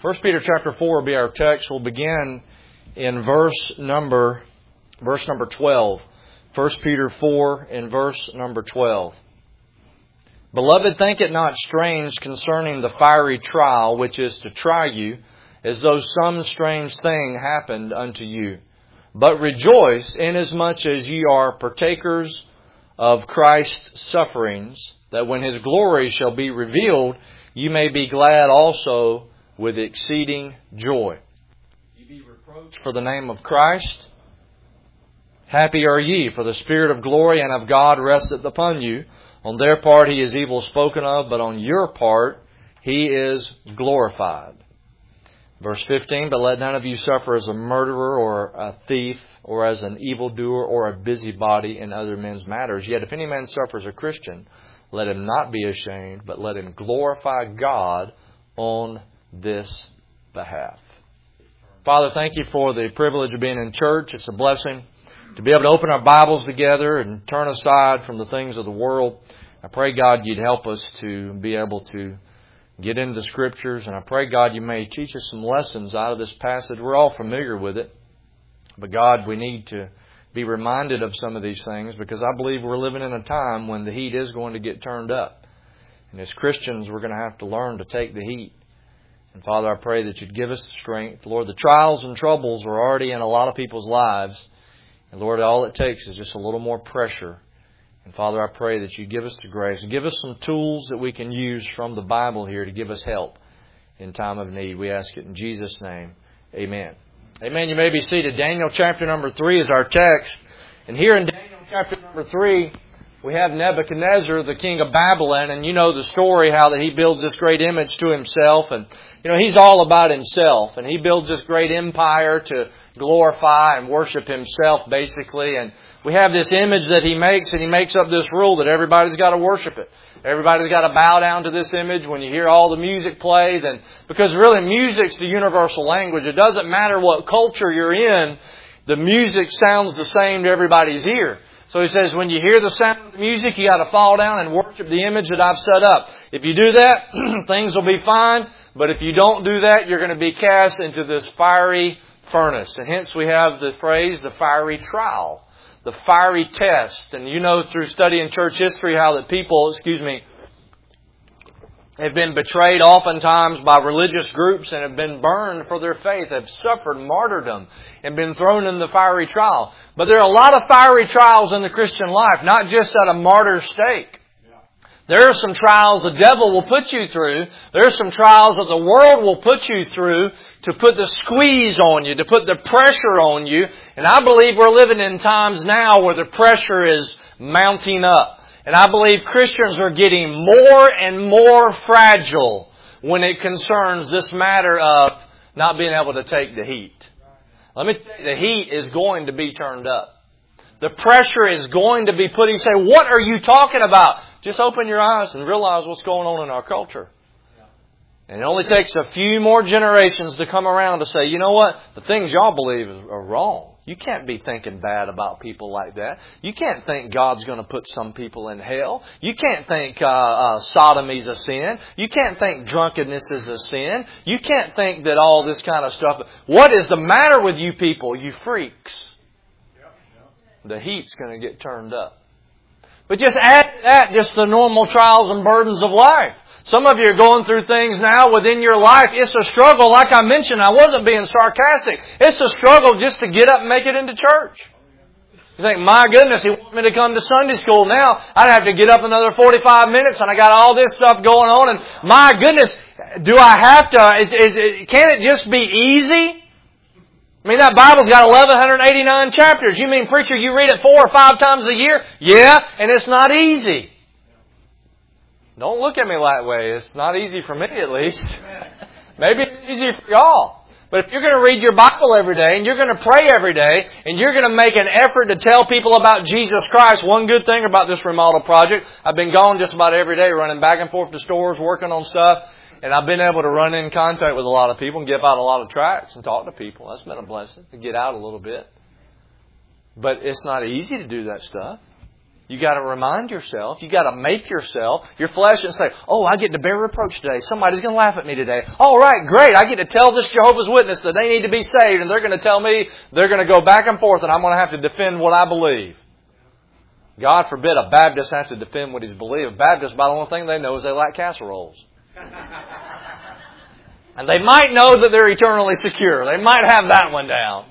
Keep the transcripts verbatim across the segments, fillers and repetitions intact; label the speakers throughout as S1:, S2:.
S1: First Peter chapter four will be our text. We'll begin in verse number verse number twelve. First Peter four in verse number twelve. Beloved, think it not strange concerning the fiery trial which is to try you, as though some strange thing happened unto you. But rejoice, inasmuch as ye are partakers of Christ's sufferings, that when His glory shall be revealed, you may be glad also with exceeding joy. Ye be reproached for the name of Christ. Happy are ye, for the Spirit of glory and of God resteth upon you. On their part He is evil spoken of, but on your part He is glorified. Verse fifteen, but let none of you suffer as a murderer or a thief or as an evildoer or a busybody in other men's matters. Yet if any man suffers a Christian, let him not be ashamed, but let him glorify God on this behalf. Father, thank you for the privilege of being in church. It's a blessing to be able to open our Bibles together and turn aside from the things of the world. I pray, God, you'd help us to be able to get into the Scriptures. And I pray, God, you may teach us some lessons out of this passage. We're all familiar with it. But, God, we need to be reminded of some of these things because I believe we're living in a time when the heat is going to get turned up. And as Christians, we're going to have to learn to take the heat. And Father, I pray that you'd give us strength. Lord, the trials and troubles are already in a lot of people's lives. And Lord, all it takes is just a little more pressure. And Father, I pray that you give us the grace and give us some tools that we can use from the Bible here to give us help in time of need. We ask it in Jesus' name. Amen. Amen. You may be seated. Daniel chapter number three is our text. And here in Daniel chapter number three, we have Nebuchadnezzar, the king of Babylon, and you know the story how that he builds this great image to himself. And, you know, he's all about himself. And he builds this great empire to glorify and worship himself, basically. And we have this image that he makes, and he makes up this rule that everybody's got to worship it. Everybody's got to bow down to this image when you hear all the music play. Then, because really music's the universal language. It doesn't matter what culture you're in, the music sounds the same to everybody's ear. So he says, when you hear the sound of the music, you got to fall down and worship the image that I've set up. If you do that, things will be fine. But if you don't do that, you're going to be cast into this fiery furnace. And hence we have the phrase, the fiery trial, the fiery test. And you know through studying church history how that people, excuse me, have been betrayed oftentimes by religious groups and have been burned for their faith, have suffered martyrdom and been thrown in the fiery trial. But there are a lot of fiery trials in the Christian life, not just at a martyr stake. There are some trials the devil will put you through. There are some trials that the world will put you through to put the squeeze on you, to put the pressure on you. And I believe we're living in times now where the pressure is mounting up. And I believe Christians are getting more and more fragile when it concerns this matter of not being able to take the heat. Let me tell you, the heat is going to be turned up. The pressure is going to be put. You say, what are you talking about? Just open your eyes and realize what's going on in our culture. And it only takes a few more generations to come around to say, you know what? The things y'all believe are wrong. You can't be thinking bad about people like that. You can't think God's going to put some people in hell. You can't think uh, uh, sodomy's a sin. You can't think drunkenness is a sin. You can't think that all this kind of stuff. What is the matter with you people, you freaks? The heat's going to get turned up. But just add to that just the normal trials and burdens of life. Some of you are going through things now within your life. It's a struggle. Like I mentioned, I wasn't being sarcastic. It's a struggle just to get up and make it into church. You think, my goodness, he wants me to come to Sunday school now. I'd have to get up another forty-five minutes and I got all this stuff going on. And my goodness, do I have to, is, is it, can it just be easy? I mean, that Bible's got eleven eighty-nine chapters. You mean, preacher, you read it four or five times a year? Yeah, and it's not easy. Don't look at me that way. It's not easy for me, at least. Maybe it's easy for y'all. But if you're going to read your Bible every day, and you're going to pray every day, and you're going to make an effort to tell people about Jesus Christ, one good thing about this remodel project, I've been gone just about every day, running back and forth to stores, working on stuff, and I've been able to run in contact with a lot of people and give out a lot of tracts and talk to people. That's been a blessing, to get out a little bit. But it's not easy to do that stuff. You got to remind yourself. You got to make yourself, your flesh, and say, oh, I get to bear reproach today. Somebody's going to laugh at me today. All right, great. I get to tell this Jehovah's Witness that they need to be saved, and they're going to tell me they're going to go back and forth, and I'm going to have to defend what I believe. God forbid a Baptist has to defend what he's believed. A Baptist, about the only thing they know is they like casseroles. And they might know that they're eternally secure. They might have that one down.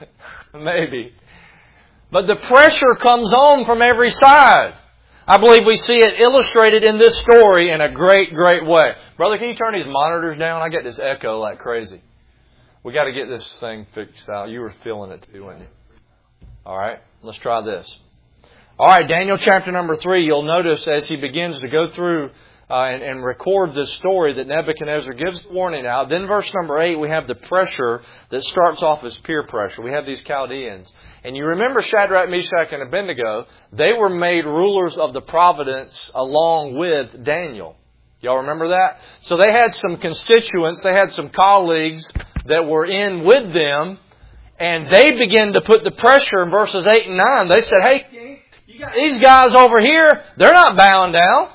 S1: Maybe. But the pressure comes on from every side. I believe we see it illustrated in this story in a great, great way. Brother, can you turn these monitors down? I get this echo like crazy. We got to get this thing fixed out. You were feeling it too, weren't you? All right, let's try this. All right, Daniel chapter number three, you'll notice as he begins to go through uh, and, and record this story that Nebuchadnezzar gives the warning out. Then verse number eight, we have the pressure that starts off as peer pressure. We have these Chaldeans. And you remember Shadrach, Meshach, and Abednego, they were made rulers of the providence along with Daniel. Y'all remember that? So they had some constituents, they had some colleagues that were in with them, and they began to put the pressure in verses eight and nine. They said, hey, King, you got these guys over here, they're not bowing down.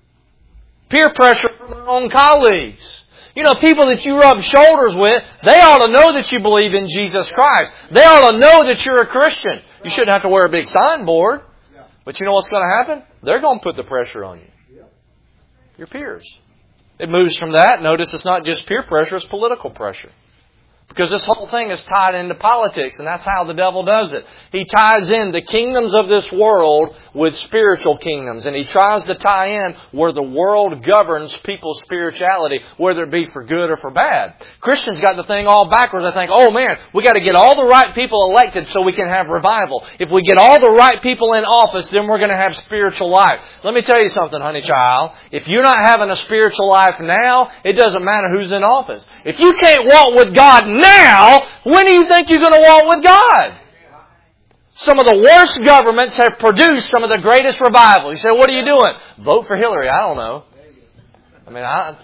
S1: Peer pressure from their own colleagues. You know, people that you rub shoulders with, they ought to know that you believe in Jesus Christ. They ought to know that you're a Christian. You shouldn't have to wear a big signboard. But you know what's going to happen? They're going to put the pressure on you. Your peers. It moves from that. Notice it's not just peer pressure, it's political pressure. Because this whole thing is tied into politics, and that's how the devil does it. He ties in the kingdoms of this world with spiritual kingdoms, and he tries to tie in where the world governs people's spirituality, whether it be for good or for bad. Christians got the thing all backwards. They think, oh man, we got to get all the right people elected so we can have revival. If we get all the right people in office, then we're going to have spiritual life. Let me tell you something, honey child. If you're not having a spiritual life now, it doesn't matter who's in office. If you can't walk with God now, when do you think you're going to walk with God? Some of the worst governments have produced some of the greatest revival. You say, what are you doing? Vote for Hillary. I don't know. I mean, I...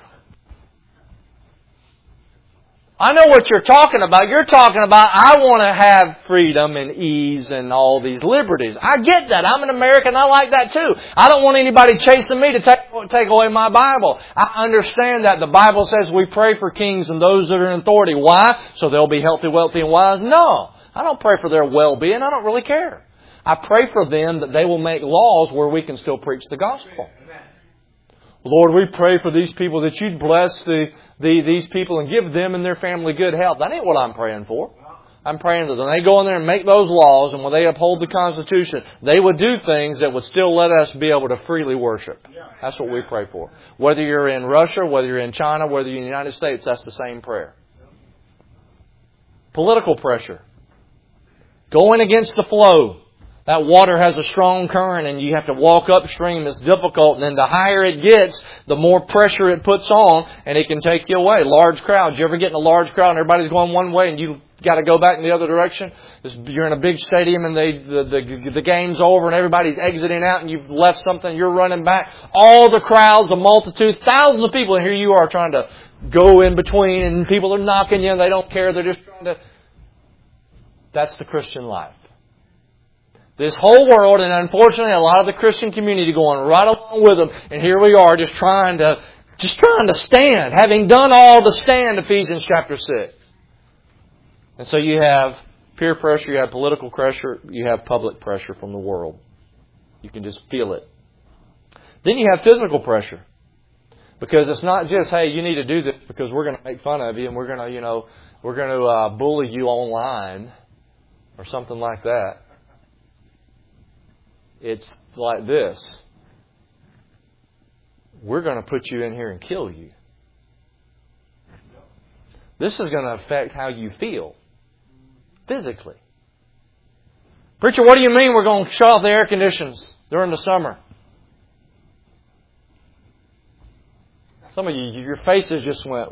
S1: I know what you're talking about. You're talking about, I want to have freedom and ease and all these liberties. I get that. I'm an American. I like that too. I don't want anybody chasing me to take, take away my Bible. I understand that. The Bible says we pray for kings and those that are in authority. Why? So they'll be healthy, wealthy, and wise? No. I don't pray for their well-being. I don't really care. I pray for them that they will make laws where we can still preach the gospel. Lord, we pray for these people that you'd bless the, the these people and give them and their family good health. That ain't what I'm praying for. I'm praying that when they go in there and make those laws and when they uphold the Constitution, they would do things that would still let us be able to freely worship. That's what we pray for. Whether you're in Russia, whether you're in China, whether you're in the United States, that's the same prayer. Political pressure. Going against the flow. That water has a strong current and you have to walk upstream. It's difficult. And then the higher it gets, the more pressure it puts on and it can take you away. Large crowds. You ever get in a large crowd and everybody's going one way and you got to go back in the other direction? You're in a big stadium and they, the, the, the game's over and everybody's exiting out and you've left something. You're running back. All the crowds, the multitude, thousands of people. And here you are trying to go in between and people are knocking you and they don't care. They're just trying to... That's the Christian life. This whole world, and unfortunately a lot of the Christian community going right along with them. And here we are just trying to, just trying to stand. Having done all to stand, Ephesians chapter six. And so you have peer pressure, you have political pressure, you have public pressure from the world. You can just feel it. Then you have physical pressure. Because it's not just, hey, you need to do this because we're going to make fun of you and we're going to, you know, we're going to uh, bully you online or something like that. It's like this. We're going to put you in here and kill you. This is going to affect how you feel physically. Preacher, what do you mean we're going to shut off the air conditions during the summer? Some of you, your faces just went...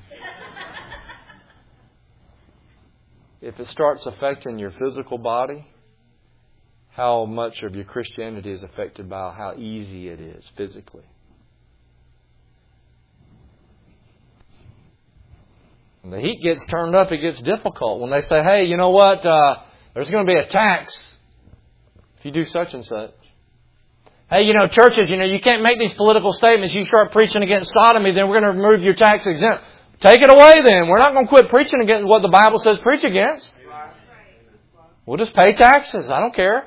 S1: If it starts affecting your physical body, how much of your Christianity is affected by how easy it is physically. When the heat gets turned up, it gets difficult. When they say, hey, you know what, uh, there's going to be a tax if you do such and such. Hey, you know, churches, you know, you can't make these political statements. You start preaching against sodomy, then we're going to remove your tax exempt. Take it away then. We're not going to quit preaching against what the Bible says preach against. We'll just pay taxes. I don't care.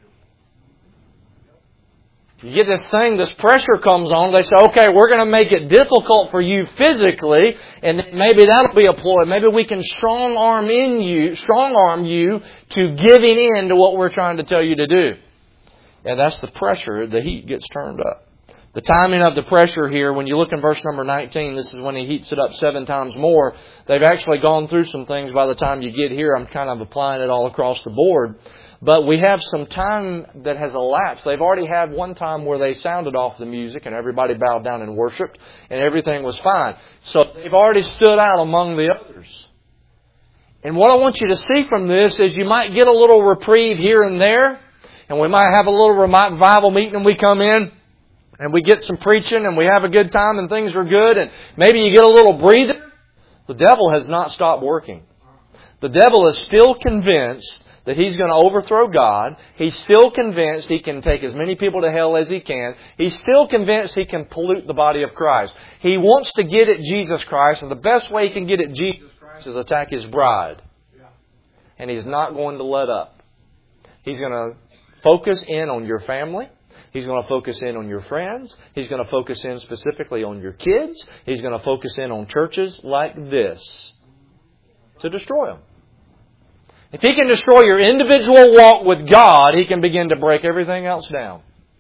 S1: You get this thing, this pressure comes on. They say, okay, we're going to make it difficult for you physically, and maybe that'll be a ploy. Maybe we can strong arm in you, strong arm you to giving in to what we're trying to tell you to do. And that's the pressure. The heat gets turned up. The timing of the pressure here, when you look in verse number nineteen, this is when he heats it up seven times more. They've actually gone through some things by the time you get here. I'm kind of applying it all across the board. But we have some time that has elapsed. They've already had one time where they sounded off the music and everybody bowed down and worshiped and everything was fine. So they've already stood out among the others. And what I want you to see from this is you might get a little reprieve here and there. And we might have a little revival meeting and we come in and we get some preaching and we have a good time and things are good. And maybe you get a little breather. The devil has not stopped working. The devil is still convinced that he's going to overthrow God. He's still convinced he can take as many people to hell as he can. He's still convinced he can pollute the body of Christ. He wants to get at Jesus Christ, and the best way he can get at Jesus Christ is attack His bride. And he's not going to let up. He's going to focus in on your family. He's going to focus in on your friends. He's going to focus in specifically on your kids. He's going to focus in on churches like this to destroy them. If he can destroy your individual walk with God, he can begin to break everything else down.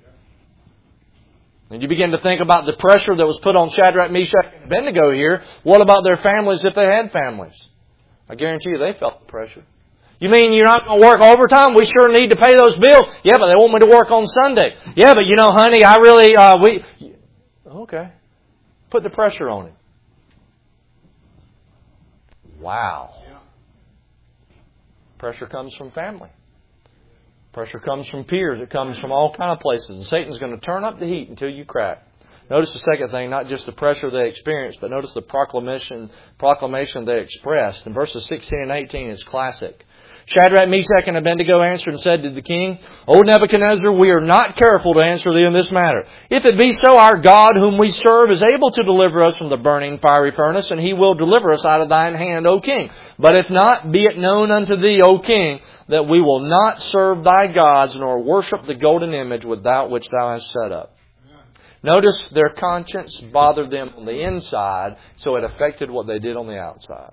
S1: And you begin to think about the pressure that was put on Shadrach, Meshach, and Abednego here. What about their families if they had families? I guarantee you they felt the pressure. You mean you're not going to work overtime? We sure need to pay those bills. Yeah, but they want me to work on Sunday. Yeah, but you know, honey, I really, uh, we... Okay. Put the pressure on him. Wow. Pressure comes from family. Pressure comes from peers. It comes from all kind of places. And Satan's going to turn up the heat until you crack. Notice the second thing, not just the pressure they experienced, but notice the proclamation proclamation they expressed. In verses sixteen and eighteen is classic. Shadrach, Meshach, and Abednego answered and said to the king, O Nebuchadnezzar, we are not careful to answer thee in this matter. If it be so, our God whom we serve is able to deliver us from the burning fiery furnace, and He will deliver us out of thine hand, O king. But if not, be it known unto thee, O king, that we will not serve thy gods, nor worship the golden image without which thou hast set up. Notice their conscience bothered them on the inside, so it affected what they did on the outside.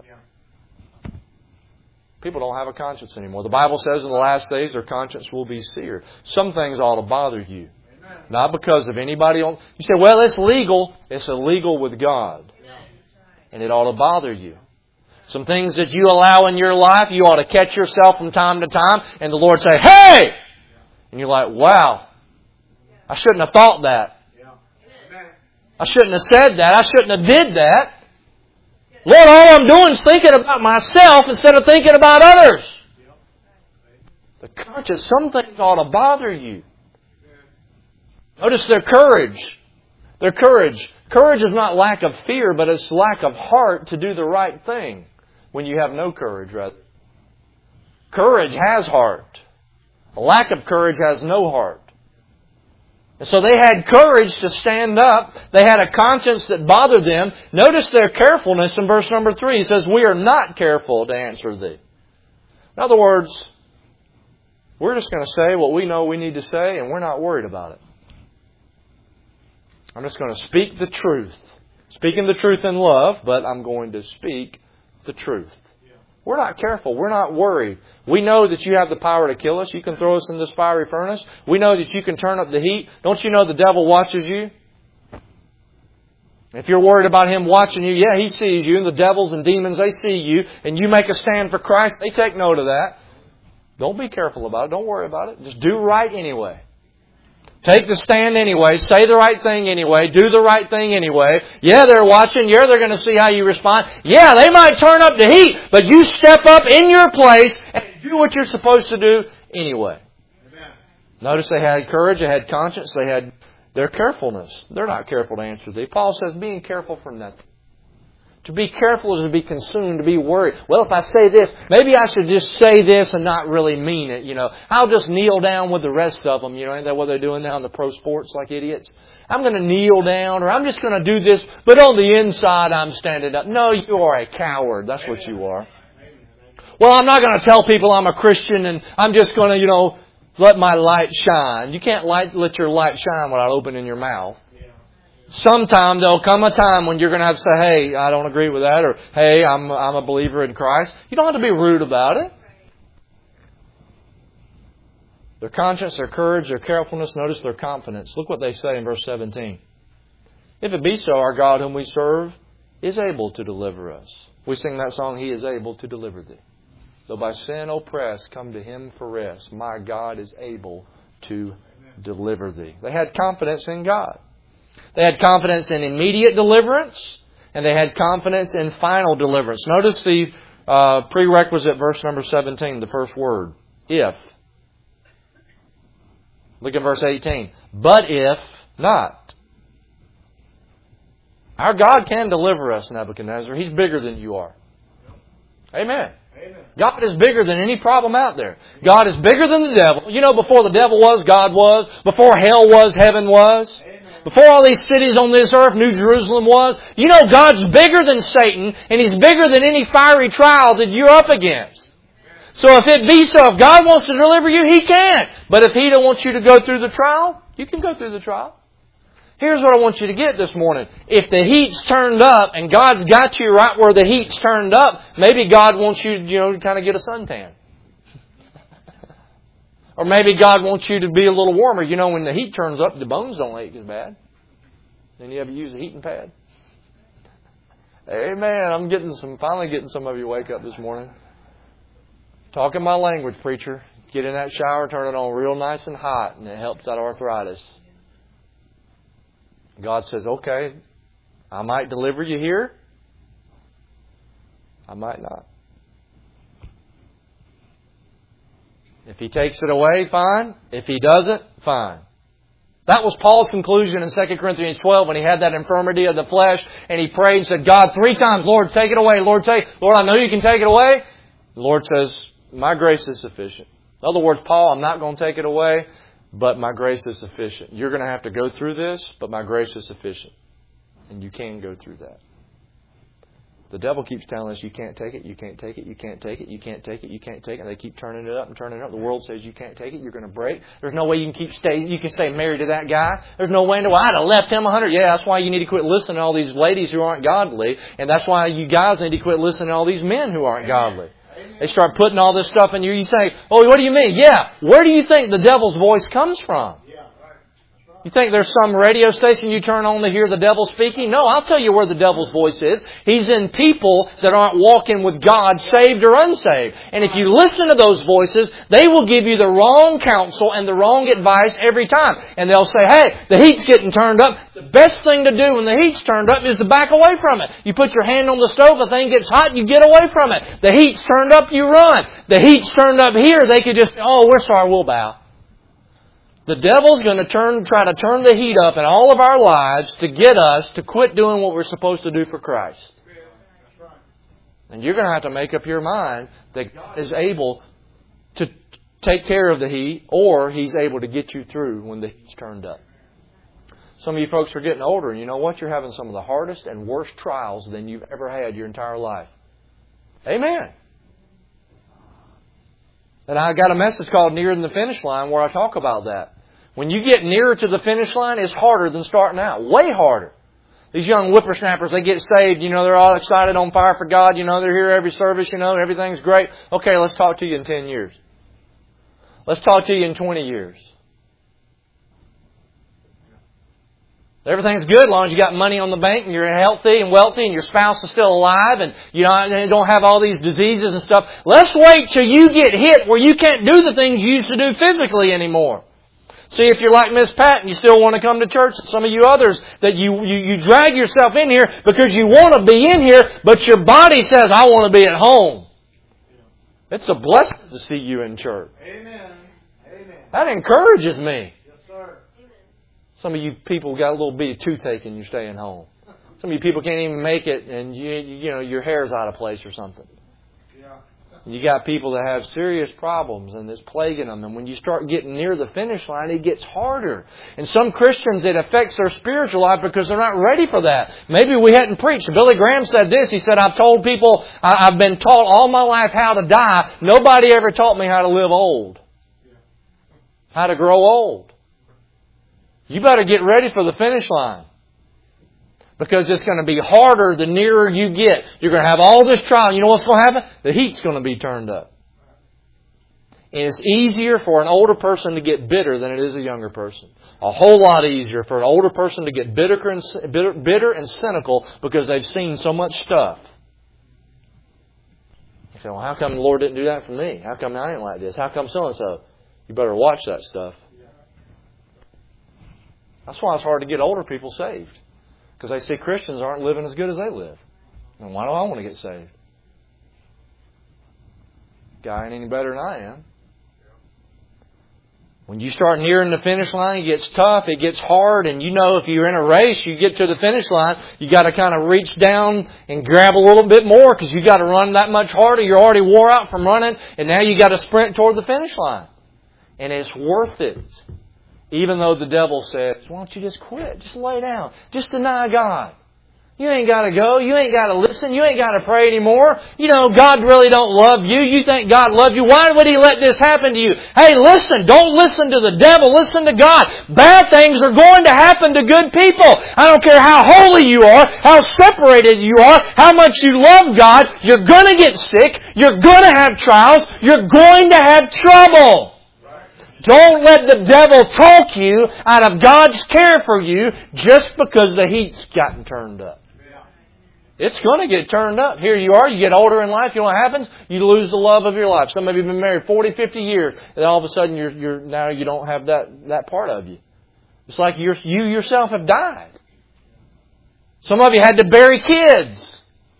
S1: People don't have a conscience anymore. The Bible says in the last days their conscience will be seared. Some things ought to bother you. Amen. Not because of anybody else. You say, well, it's legal. It's illegal with God. Yeah. And it ought to bother you. Some things that you allow in your life, you ought to catch yourself from time to time. And the Lord say, hey! And you're like, wow. I shouldn't have thought that. I shouldn't have said that. I shouldn't have did that. Lord, all I'm doing is thinking about myself instead of thinking about others. The conscience, some things ought to bother you. Notice their courage. Their courage. Courage is not lack of fear, but it's lack of heart to do the right thing when you have no courage, rather. Courage has heart. A lack of courage has no heart. And so they had courage to stand up. They had a conscience that bothered them. Notice their carefulness in verse number three. It says, we are not careful to answer thee. In other words, we're just going to say what we know we need to say, and we're not worried about it. I'm just going to speak the truth. Speaking the truth in love, but I'm going to speak the truth. We're not careful. We're not worried. We know that you have the power to kill us. You can throw us in this fiery furnace. We know that you can turn up the heat. Don't you know the devil watches you? If you're worried about him watching you, yeah, he sees you. And the devils and demons, they see you. And you make a stand for Christ, they take note of that. Don't be careful about it. Don't worry about it. Just do right anyway. Take the stand anyway. Say the right thing anyway. Do the right thing anyway. Yeah, they're watching. Yeah, they're going to see how you respond. Yeah, they might turn up the heat. But you step up in your place and do what you're supposed to do anyway. Amen. Notice they had courage. They had conscience. They had their carefulness. They're not careful to answer thee. Paul says, being careful for nothing. To be careful is to be consumed, to be worried. Well, if I say this, maybe I should just say this and not really mean it, you know. I'll just kneel down with the rest of them, you know. Ain't that what they're doing now in the pro sports like idiots? I'm going to kneel down, or I'm just going to do this, but on the inside I'm standing up. No, you are a coward. That's what you are. Well, I'm not going to tell people I'm a Christian and I'm just going to, you know, let my light shine. You can't light, let your light shine without opening your mouth. Sometime there'll come a time when you're going to have to say, hey, I don't agree with that, or hey, I'm I'm a believer in Christ. You don't have to be rude about it. Their conscience, their courage, their carefulness, notice their confidence. Look what they say in verse seventeen. If it be so, our God whom we serve is able to deliver us. We sing that song, He is able to deliver thee. Though by sin oppressed, come to Him for rest. My God is able to deliver thee. They had confidence in God. They had confidence in immediate deliverance, and they had confidence in final deliverance. Notice the uh, prerequisite, verse number seventeen, the first word. If. Look at verse eighteen. But if not. Our God can deliver us, Nebuchadnezzar. He's bigger than you are. Amen. Amen. God is bigger than any problem out there. God is bigger than the devil. You know, before the devil was, God was. Before hell was, heaven was. Before all these cities on this earth, New Jerusalem was. You know God's bigger than Satan, and He's bigger than any fiery trial that you're up against. So if it be so, if God wants to deliver you, He can. But if He don't want you to go through the trial, you can go through the trial. Here's what I want you to get this morning. If the heat's turned up and God's got you right where the heat's turned up, maybe God wants you, you know, to kind of get a suntan. Or maybe God wants you to be a little warmer. You know, when the heat turns up, the bones don't ache as bad. Then you ever use a heating pad? Amen. I'm getting some, finally getting some of you wake up this morning. Talking my language, preacher. Get in that shower, turn it on real nice and hot, and it helps that arthritis. God says, okay, I might deliver you here. I might not. If He takes it away, fine. If He doesn't, fine. That was Paul's conclusion in Second Corinthians twelve when he had that infirmity of the flesh and he prayed and said, God, three times, Lord, take it away. Lord, take, Lord, I know you can take it away. The Lord says, my grace is sufficient. In other words, Paul, I'm not going to take it away, but my grace is sufficient. You're going to have to go through this, but my grace is sufficient. And you can go through that. The devil keeps telling us you can't take it, you can't take it, you can't take it, you can't take it, you can't take it. And they keep turning it up and turning it up. The world says you can't take it, you're going to break. There's no way you can keep stay. You can stay married to that guy. There's no way. Well, I'd have left him a hundred. Yeah, that's why you need to quit listening to all these ladies who aren't godly, and that's why you guys need to quit listening to all these men who aren't godly. They start putting all this stuff in you. You say, "Oh, what do you mean?" Yeah, where do you think the devil's voice comes from? You think there's some radio station you turn on to hear the devil speaking? No, I'll tell you where the devil's voice is. He's in people that aren't walking with God, saved or unsaved. And if you listen to those voices, they will give you the wrong counsel and the wrong advice every time. And they'll say, hey, the heat's getting turned up. The best thing to do when the heat's turned up is to back away from it. You put your hand on the stove, the thing gets hot, you get away from it. The heat's turned up, you run. The heat's turned up here, they could just, oh, we're sorry, we'll bow. The devil's going to turn, try to turn the heat up in all of our lives to get us to quit doing what we're supposed to do for Christ. And you're going to have to make up your mind that God is able to take care of the heat, or He's able to get you through when the heat's turned up. Some of you folks are getting older, and you know what? You're having some of the hardest and worst trials than you've ever had your entire life. Amen. And I got a message called Nearer Than the Finish Line where I talk about that. When you get nearer to the finish line, it's harder than starting out. Way harder. These young whippersnappers, they get saved. You know, they're all excited, on fire for God. You know, they're here every service. You know, everything's great. Okay, let's talk to you in ten years. Let's talk to you in twenty years. Everything's good as long as you got money on the bank and you're healthy and wealthy and your spouse is still alive and you don't have all these diseases and stuff. Let's wait till you get hit where you can't do the things you used to do physically anymore. See, if you're like Miss Pat and you still want to come to church, and some of you others, that you, you, you drag yourself in here because you want to be in here, but your body says, I want to be at home. It's a blessing to see you in church.
S2: Amen. Amen.
S1: That encourages me.
S2: Yes, sir.
S1: Some of you people got a little bit of toothache and you're staying home. Some of you people can't even make it, and you you know your hair's out of place or something.
S2: Yeah.
S1: You got people that have serious problems and it's plaguing them. And when you start getting near the finish line, it gets harder. And some Christians, it affects their spiritual life because they're not ready for that. Maybe we hadn't preached. Billy Graham said this. He said, I've told people, I've been taught all my life how to die. Nobody ever taught me how to live old. How to grow old. You better get ready for the finish line. Because it's going to be harder the nearer you get. You're going to have all this trial. You know what's going to happen? The heat's going to be turned up. And it's easier for an older person to get bitter than it is a younger person. A whole lot easier for an older person to get bitter and, bitter, bitter and cynical because they've seen so much stuff. You say, well, how come the Lord didn't do that for me? How come I ain't like this? How come so-and-so? You better watch that stuff. That's why it's hard to get older people saved. Because they see Christians aren't living as good as they live. And why do I want to get saved? Guy ain't any better than I am. When you start nearing the finish line, it gets tough, it gets hard, and you know if you're in a race, you get to the finish line, you got to kind of reach down and grab a little bit more because you got to run that much harder. You're already wore out from running, and now you got to sprint toward the finish line. And it's worth it. Even though the devil says, why don't you just quit? Just lay down. Just deny God. You ain't got to go. You ain't got to listen. You ain't got to pray anymore. You know, God really don't love you. You think God loves you. Why would He let this happen to you? Hey, listen. Don't listen to the devil. Listen to God. Bad things are going to happen to good people. I don't care how holy you are, how separated you are, how much you love God. You're going to get sick. You're going to have trials. You're going to have trouble. Don't let the devil talk you out of God's care for you just because the heat's gotten turned up. It's going to get turned up. Here you are, you get older in life, you know what happens? You lose the love of your life. Some of you have been married forty, fifty years, and all of a sudden you're, you're now you don't have that, that part of you. It's like you're, you yourself have died. Some of you had to bury kids.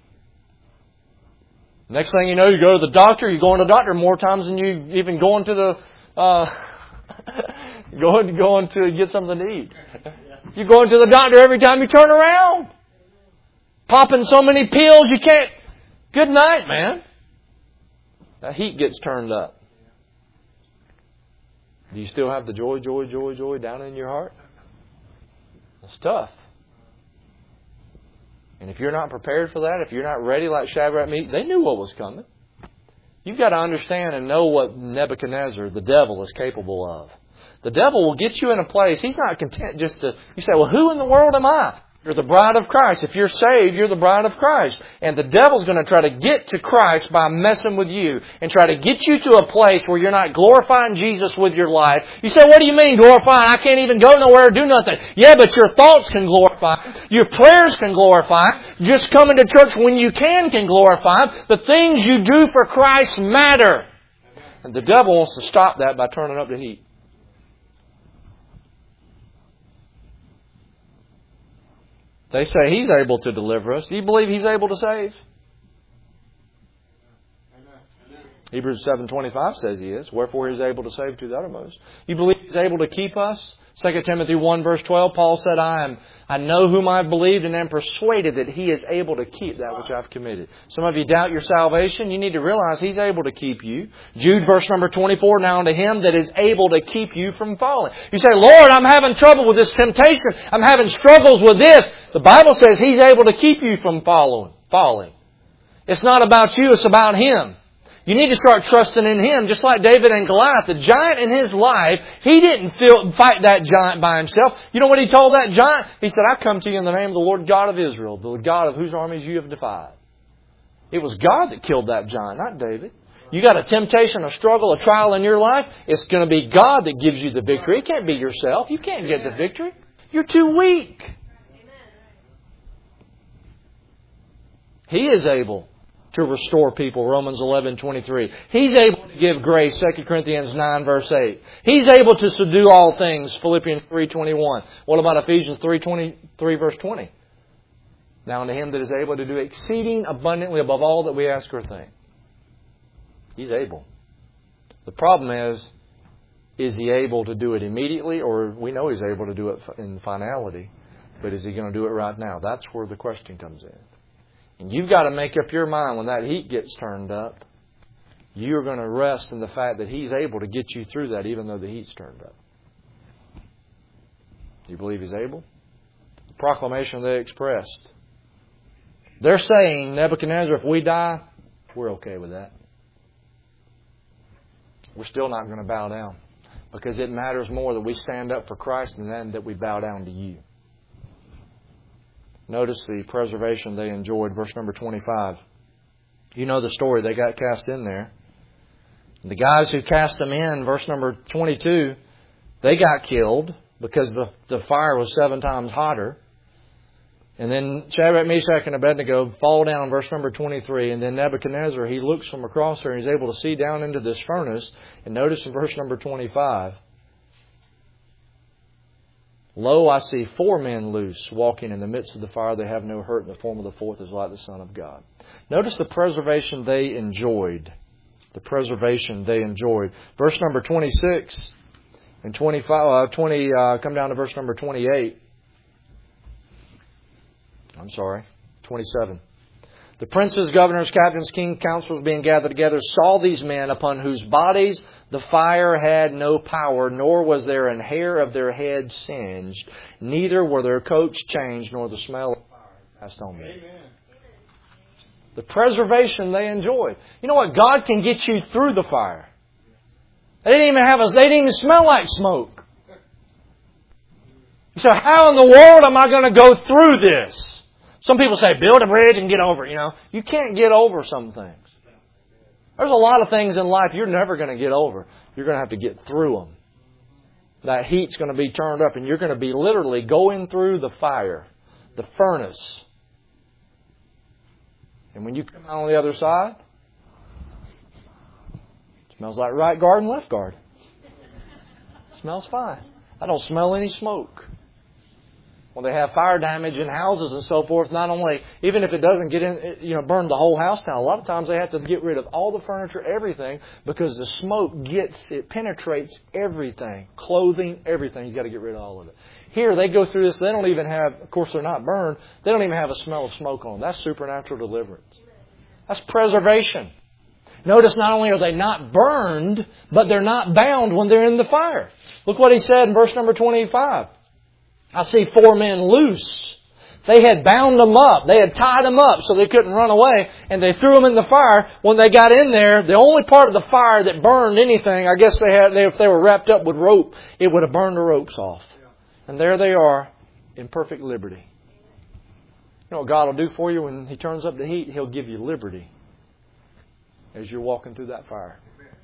S1: Next thing you know, you go to the doctor, you're going to the doctor more times than you even going to the... Uh, going, going to get something to eat. You're going to the doctor every time you turn around. Popping so many pills you can't... Good night, man. That heat gets turned up. Do you still have the joy, joy, joy, joy down in your heart? It's tough. And if you're not prepared for that, if you're not ready like Shadrach, Meshach, they knew what was coming. You've got to understand and know what Nebuchadnezzar, the devil, is capable of. The devil will get you in a place. He's not content just to... You say, well, who in the world am I? You're the bride of Christ. If you're saved, you're the bride of Christ. And the devil's going to try to get to Christ by messing with you and try to get you to a place where you're not glorifying Jesus with your life. You say, what do you mean glorifying? I can't even go nowhere or do nothing. Yeah, but your thoughts can glorify Him. Your prayers can glorify Him. Just coming to church when you can can glorify Him. The things you do for Christ matter. And the devil wants to stop that by turning up the heat. They say He's able to deliver us. Do you believe He's able to save? Amen. Hebrews seven twenty-five says He is. Wherefore He is able to save to the uttermost. You believe He's able to keep us? Second Timothy one verse twelve, Paul said, I am, I know whom I've believed and am persuaded that He is able to keep that which I've committed. Some of you doubt your salvation. You need to realize He's able to keep you. Jude verse number twenty-four, now unto Him that is able to keep you from falling. You say, Lord, I'm having trouble with this temptation. I'm having struggles with this. The Bible says He's able to keep you from following, falling. It's not about you, it's about Him. You need to start trusting in Him, just like David and Goliath. The giant in his life, he didn't feel, fight that giant by himself. You know what he told that giant? He said, I come to you in the name of the Lord God of Israel, the God of whose armies you have defied. It was God that killed that giant, not David. You got a temptation, a struggle, a trial in your life, it's going to be God that gives you the victory. It can't be yourself. You can't get the victory. You're too weak. He is able to restore people, Romans eleven twenty-three. He's able to give grace, Second Corinthians nine verse eight. He's able to subdue all things, Philippians three twenty-one. What about Ephesians three twenty-three verse twenty? Now unto Him that is able to do exceeding abundantly above all that we ask or think. He's able. The problem is, is He able to do it immediately, or we know He's able to do it in finality. But is He going to do it right now? That's where the question comes in. And you've got to make up your mind when that heat gets turned up. You're going to rest in the fact that He's able to get you through that even though the heat's turned up. Do you believe He's able? The proclamation they expressed. They're saying, Nebuchadnezzar, if we die, we're okay with that. We're still not going to bow down. Because it matters more that we stand up for Christ than that we bow down to you. Notice the preservation they enjoyed. Verse number twenty-five. You know the story. They got cast in there. The guys who cast them in, verse number twenty-two, they got killed because the, the fire was seven times hotter. And then Shadrach, Meshach, and Abednego fall down, verse number twenty-three. And then Nebuchadnezzar, he looks from across there and he's able to see down into this furnace. And notice in verse number twenty-five, Lo, I see four men loose, walking in the midst of the fire. They have no hurt, and the form of the fourth is like the Son of God. Notice the preservation they enjoyed. The preservation they enjoyed. Verse number twenty-six and twenty-five, uh, twenty, uh, come down to verse number twenty-eight. I'm sorry, twenty-seven. The princes, governors, captains, kings, counselors being gathered together saw these men upon whose bodies the fire had no power, nor was there an hair of their head singed, neither were their coats changed, nor the smell of fire passed on them. Amen. The preservation they enjoyed. You know what? God can get you through the fire. They didn't even have us. They didn't even smell like smoke. So how in the world am I going to go through this? Some people say, build a bridge and get over it. You know, you can't get over some things. There's a lot of things in life you're never going to get over. You're going to have to get through them. That heat's going to be turned up and you're going to be literally going through the fire, the furnace. And when you come out on the other side, it smells like right guard and left guard. It smells fine. I don't smell any smoke. When they have fire damage in houses and so forth, not only, even if it doesn't get in, you know, burn the whole house down, a lot of times they have to get rid of all the furniture, everything, because the smoke gets, it penetrates everything. Clothing, everything. You've got to get rid of all of it. Here, they go through this, they don't even have, of course they're not burned, they don't even have a smell of smoke on them. That's supernatural deliverance. That's preservation. Notice not only are they not burned, but they're not bound when they're in the fire. Look what he said in verse number twenty-five. I see four men loose. They had bound them up. They had tied them up so they couldn't run away. And they threw them in the fire. When they got in there, the only part of the fire that burned anything, I guess they had, they, if they were wrapped up with rope, it would have burned the ropes off. And there they are in perfect liberty. You know what God will do for you when He turns up the heat? He'll give you liberty as you're walking through that fire.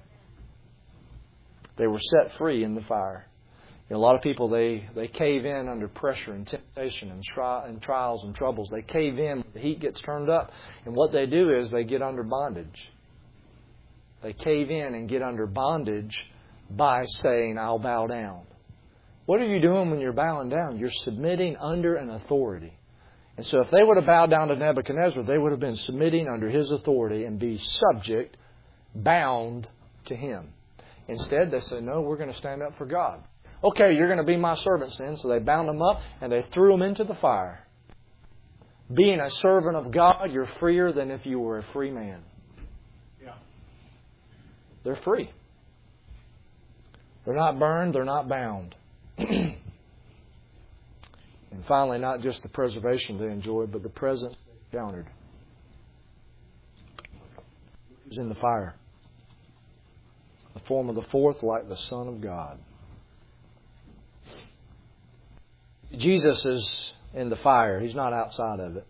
S1: They were set free in the fire. You know, a lot of people, they, they cave in under pressure and temptation and, tri- and trials and troubles. They cave in, the heat gets turned up, and what they do is they get under bondage. They cave in and get under bondage by saying, I'll bow down. What are you doing when you're bowing down? You're submitting under an authority. And so if they would have bowed down to Nebuchadnezzar, they would have been submitting under his authority and be subject, bound to him. Instead, they said, no, we're going to stand up for God. Okay, you're going to be my servants then. So they bound them up and they threw them into the fire. Being a servant of God, you're freer than if you were a free man. Yeah. They're free. They're not burned, they're not bound. And finally, not just the preservation they enjoyed, but the presence they encountered. He was in the fire. The form of the fourth like the Son of God. Jesus is in the fire. He's not outside of it.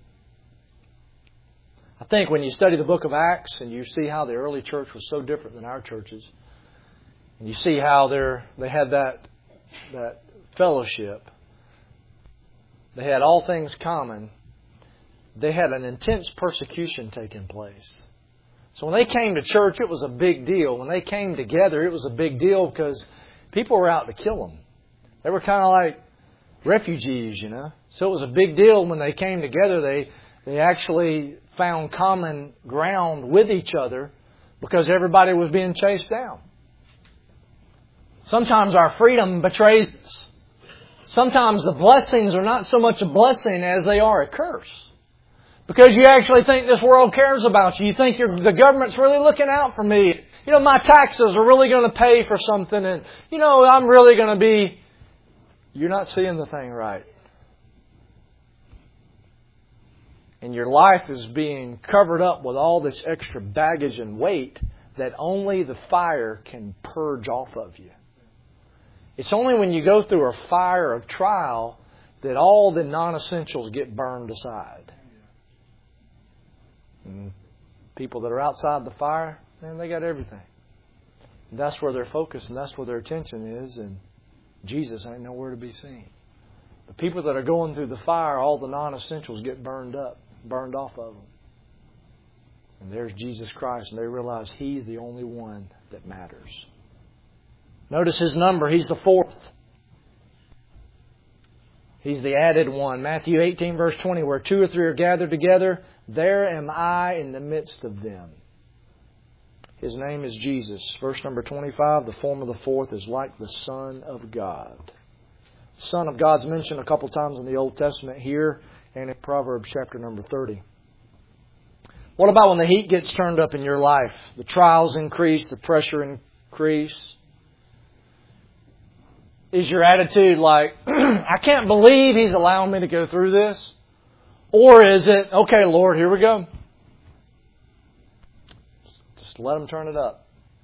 S1: I think when you study the book of Acts and you see how the early church was so different than our churches, and you see how they're, they had that, that fellowship, they had all things common, they had an intense persecution taking place. So when they came to church, it was a big deal. When they came together, it was a big deal because people were out to kill them. They were kind of like refugees, you know. So it was a big deal when they came together. They they actually found common ground with each other because everybody was being chased down. Sometimes our freedom betrays us. sometimes the blessings are not so much a blessing as they are a curse. Because you actually think this world cares about you. You think you're, the government's really looking out for me. You know, my taxes are really going to pay for something. And, you know, I'm really going to be... You're not seeing the thing right. And your life is being covered up with all this extra baggage and weight that only the fire can purge off of you. It's only when you go through a fire of trial that all the non-essentials get burned aside. And people that are outside the fire, man, they got everything. And that's where their focus and that's where their attention is. And Jesus ain't nowhere to be seen. The people that are going through the fire, all the non-essentials get burned up, burned off of them. And there's Jesus Christ, and they realize He's the only one that matters. Notice His number. He's the fourth. He's the added one. Matthew eighteen, verse twenty, where two or three are gathered together, there am I in the midst of them. His name is Jesus. Verse number twenty-five, the form of the fourth is like the Son of God. The Son of God's mentioned a couple times in the Old Testament here and in Proverbs chapter number thirty. What about when the heat gets turned up in your life? The trials increase, the pressure increase. Is your attitude like, I can't believe He's allowing me to go through this? Or is it, okay, Lord, here we go. Just let Him turn it up.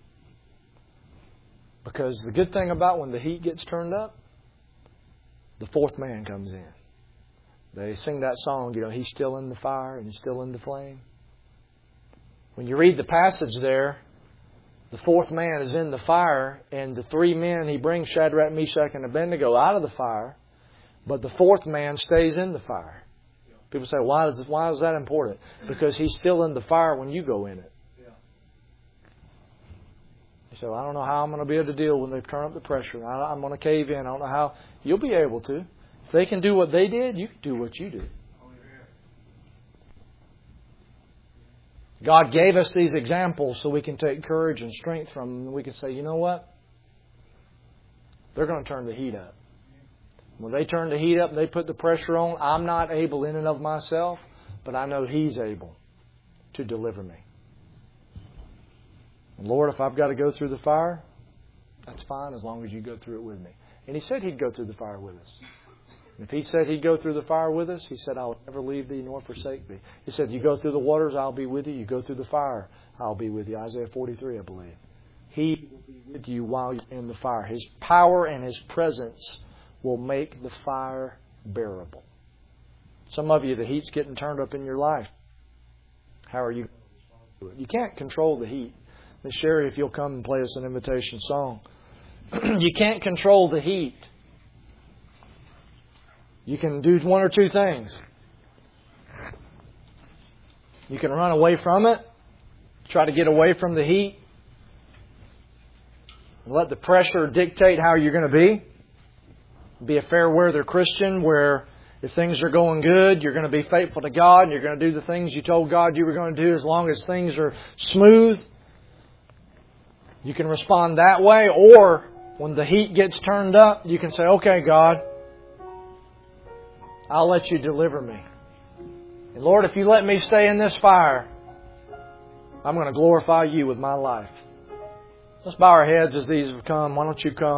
S1: Because the good thing about when the heat gets turned up, the fourth man comes in. They sing that song, you know, He's still in the fire and He's still in the flame. When you read the passage there, the fourth man is in the fire, and the three men, He brings Shadrach, Meshach, and Abednego out of the fire, but the fourth man stays in the fire. People say, why is, why is that important? Because he's still in the fire when you go in it. You say, well, I don't know how I'm going to be able to deal when they turn up the pressure. I, I'm going to cave in. I don't know how. You'll be able to. If they can do what they did, you can do what you did. God gave us these examples so we can take courage and strength from them. We can say, you know what? They're going to turn the heat up. When they turn the heat up and they put the pressure on, I'm not able in and of myself, but I know He's able to deliver me. And Lord, if I've got to go through the fire, that's fine as long as you go through it with me. And He said He'd go through the fire with us. If He said He'd go through the fire with us, He said, I will never leave thee nor forsake thee. He said, you go through the waters, I'll be with you. You go through the fire, I'll be with you. Isaiah forty-three, I believe. He will be with you while you're in the fire. His power and His presence will make the fire bearable. Some of you, the heat's getting turned up in your life. How are you going to respond to it? You can't control the heat. Miss Sherry, if you'll come and play us an invitation song. You can't control the heat. You can do one or two things. You can run away from it, try to get away from the heat, and let the pressure dictate how you're going to be. Be a fair weather Christian where if things are going good, you're going to be faithful to God and you're going to do the things you told God you were going to do as long as things are smooth. You can respond that way. Or when the heat gets turned up, you can say, okay, God, I'll let you deliver me. And Lord, if you let me stay in this fire, I'm going to glorify you with my life. Let's bow our heads as these have come. Why don't you come?